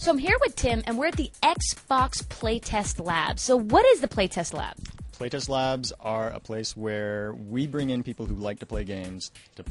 So I'm here with Tim, and we're at the Xbox Playtest Lab. So what is the Playtest Lab? Playtest Labs are a place where we bring in people who like to play games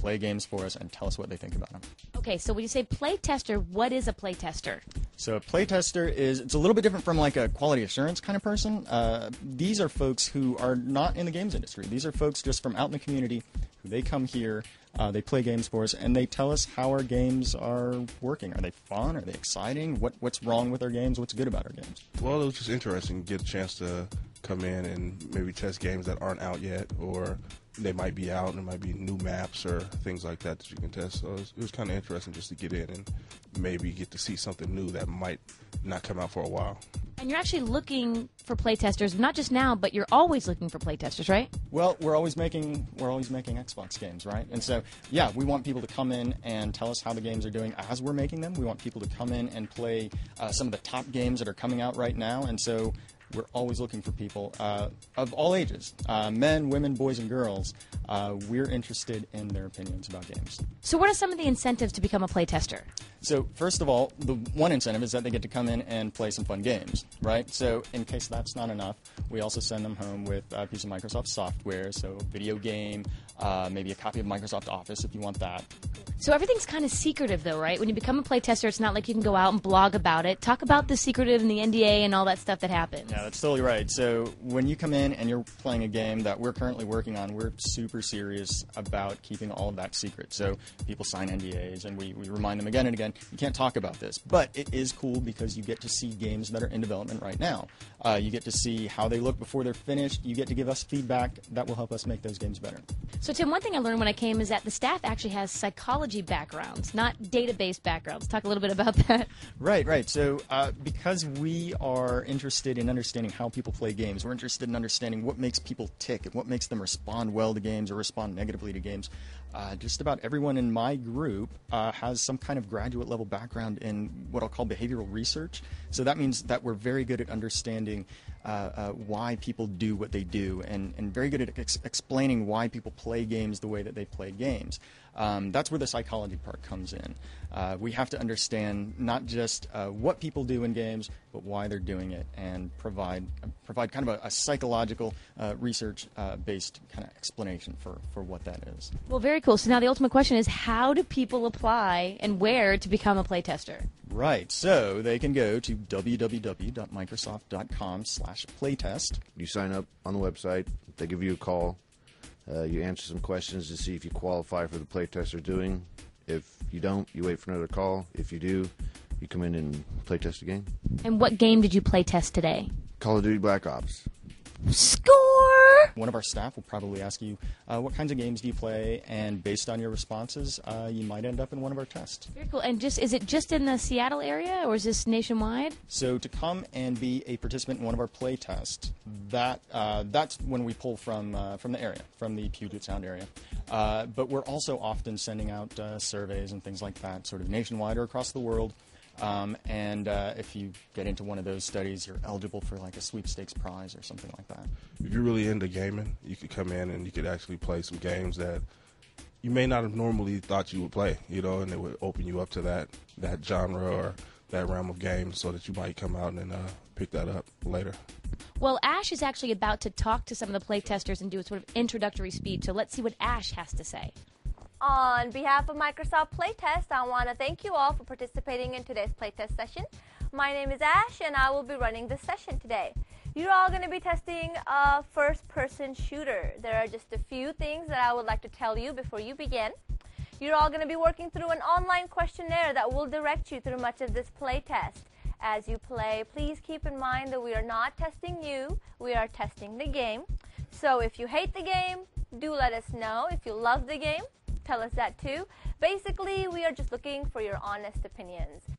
for us and tell us what they think about them. Okay, so when you say playtester, what is a playtester? So a playtester it's a little bit different from like a quality assurance kind of person. These are folks who are not in the games industry. These are folks just from out in the community who they come here, they play games for us, and they tell us how our games are working. Are they fun? Are they exciting? What's wrong with our games? What's good about our games? Well, it was just interesting to get a chance to come in and maybe test games that aren't out yet, or they might be out and there might be new maps or things like that you can test. So it was kind of interesting just to get in and maybe get to see something new that might not come out for a while. And you're actually looking for playtesters, not just now, but you're always looking for playtesters, right? Well, we're always making Xbox games, right? And so, yeah, we want people to come in and tell us how the games are doing as we're making them. We want people to come in and play some of the top games that are coming out right now. And so we're always looking for people of all ages, men, women, boys, and girls. We're interested in their opinions about games. So what are some of the incentives to become a playtester? So first of all, the one incentive is that they get to come in and play some fun games, right? So in case that's not enough, we also send them home with a piece of Microsoft software, so a video game, maybe a copy of Microsoft Office if you want that. So everything's kind of secretive, though, right? When you become a playtester, it's not like you can go out and blog about it. Talk about the secretive and the NDA and all that stuff that happens. Yeah, that's totally right. So when you come in and you're playing a game that we're currently working on, we're super serious about keeping all of that secret. So people sign NDAs, and we remind them again and again, you can't talk about this. But it is cool because you get to see games that are in development right now. You get to see how they look before they're finished. You get to give us feedback that will help us make those games better. So, Tim, one thing I learned when I came is that the staff actually has psychology backgrounds, not database backgrounds. Talk a little bit about that. Right. So because we are interested in understanding how people play games, we're interested in understanding what makes people tick and what makes them respond well to games or respond negatively to games. Just about everyone in my group has some kind of graduate level background in what I'll call behavioral research. So that means that we're very good at understanding why people do what they do, and very good at explaining why people play games the way that they play games. That's where the psychology part comes in. We have to understand not just what people do in games, but why they're doing it, and provide kind of a psychological, research-based kind of explanation for what that is. Well, very cool. So now the ultimate question is, how do people apply and where to become a playtester? Right. So they can go to www.microsoft.com/playtest. You sign up on the website. They give you a call. You answer some questions to see if you qualify for the playtest they're doing. If you don't, you wait for another call. If you do, you come in and playtest a game. And what game did you playtest today? Call of Duty Black Ops. Score! One of our staff will probably ask you, what kinds of games do you play? And based on your responses, you might end up in one of our tests. Very cool. And is it just in the Seattle area, or is this nationwide? So to come and be a participant in one of our play tests, that's when we pull from the area, from the Puget Sound area. But we're also often sending out surveys and things like that, sort of nationwide or across the world. And if you get into one of those studies, you're eligible for like a sweepstakes prize or something like that. If you're really into gaming, you could come in and you could actually play some games that you may not have normally thought you would play, and it would open you up to that genre or that realm of games, so that you might come out and pick that up later. Well, Ash is actually about to talk to some of the playtesters and do a sort of introductory speech, so let's see what Ash has to say. On behalf of Microsoft Playtest, I want to thank you all for participating in today's playtest session. My name is Ash, and I will be running this session today. You're all going to be testing a first-person shooter. There are just a few things that I would like to tell you before you begin. You're all going to be working through an online questionnaire that will direct you through much of this playtest. As you play, please keep in mind that we are not testing you, we are testing the game. So if you hate the game, do let us know. If you love the game, tell us that too. Basically, we are just looking for your honest opinions.